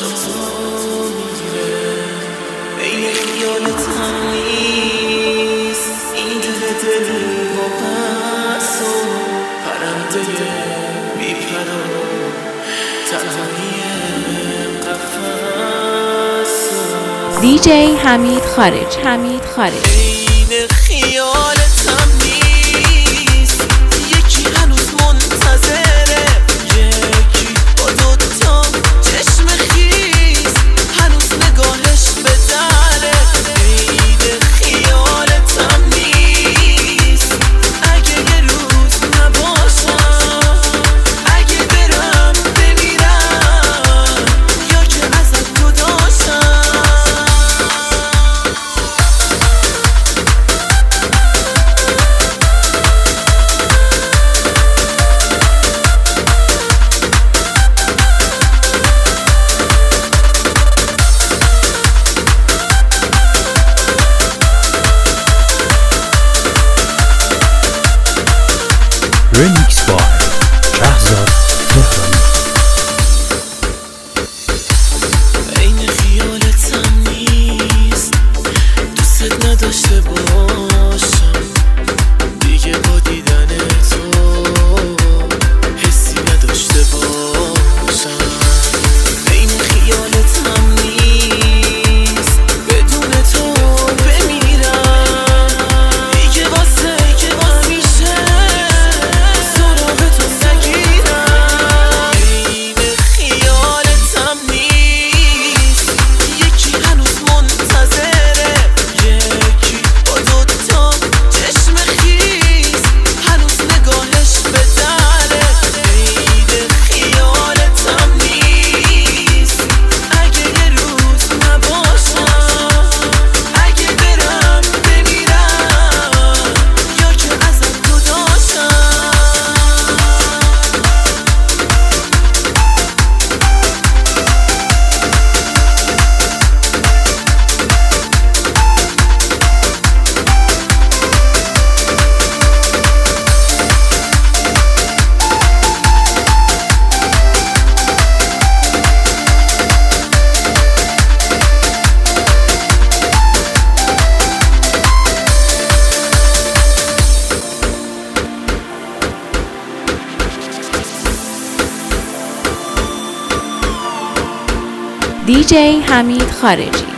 میگیره این خیالت هم نیست این دل و پس و پرنده میپره تنهایی قفس دیجی حمید خارج این خیالت هم نیست یکی هنوز منتظره یکی با دوتا چشم خیز هنوز نگاهش به دره این خیالت هم نیست اگه یه روز نباشم اگه برم بمیرم یا که ازت جداشم Remix by شهزاد تهرانی. این خیالت هم نیست دوست نداشته باشم دیگه با دیدن تو حسی نداشته باشم این خیالت هم نیست بدون تو بمیرم دیگه واسه که همیشه سراغ تو نگیرم این خیالت هم نیست یکی هنوز منتظره یکی با دوتا چشم خیز هنوز نگاهش به دره این خیالت هم نیست اگه یه روز نباشم اگه برم بمیرم یا که ازت جداشم دیجی حمید خارجی